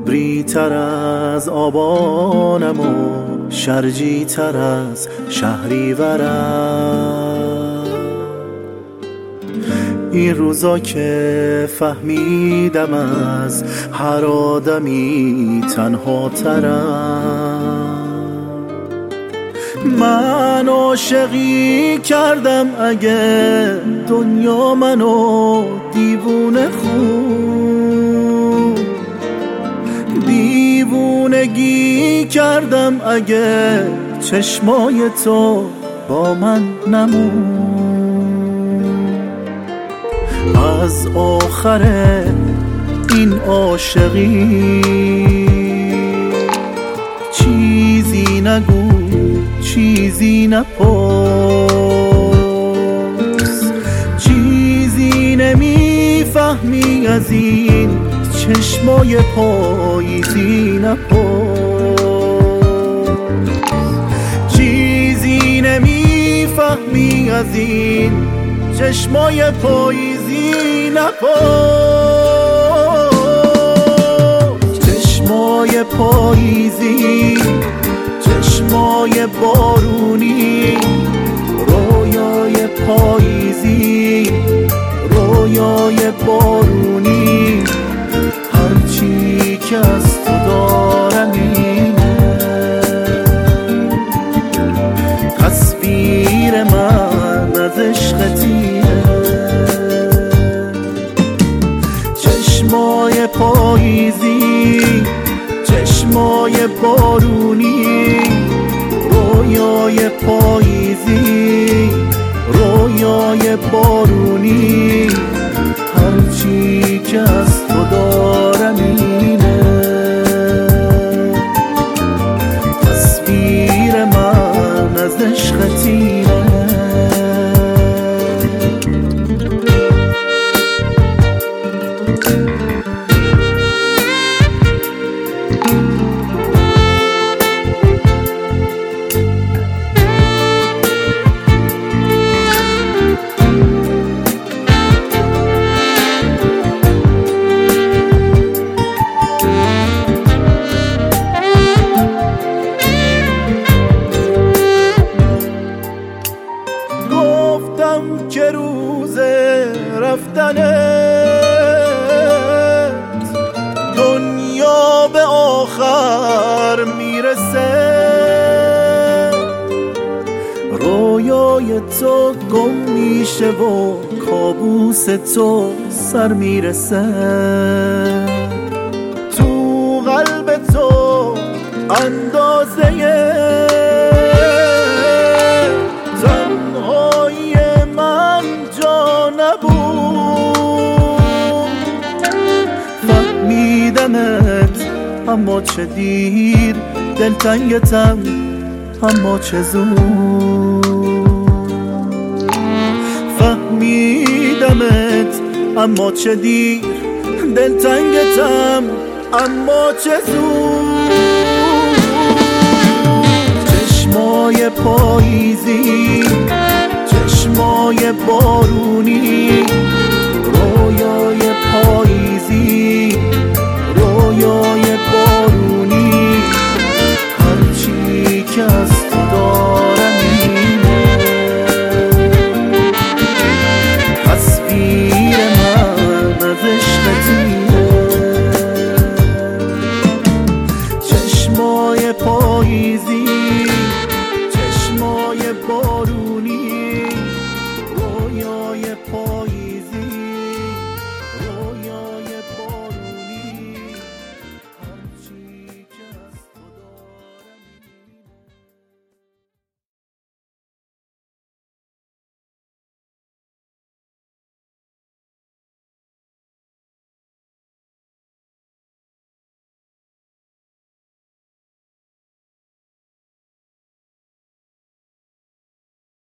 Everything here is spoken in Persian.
ابری تر از آبانم و شرجی تر از شهریورم. این روزا که فهمیدم از هر آدمی تنها ترم. من عاشقی کردم اگه دنیا منو دیوونه خون، دیوونگی کردم اگه چشمای تو با من نمون. از آخر این عاشقی چیزی نگو، چیزی نپرس، چیزی نمیفهمی از این چشمای پاییزی نپرس، چیزی نمیفهمی از این چشمای پاییزی نپرس. چشمای پاییزی، چشمای بارونی، رویای پاییزی، رویای بارونی، هرچی که از تو دارم اینه. تصویر من از عشقتیه. چشمای پاییزی، چشمای بارونی، رویای پاییزی، رویای بارونی، هرچی که از تو دارم اینه. تصویر من از عشقتیه. که روز رفتنت دنیا به آخر میرسه، رویای تو گم میشه و کابوس تو سر میرسه. تو قلب تو اندازه اما چه دیر، دلتنگتم اما چه زود. فهمیدمت اما چه دیر، دلتنگتم اما چه زود. چشمای پاییزی، چشمای بارونی،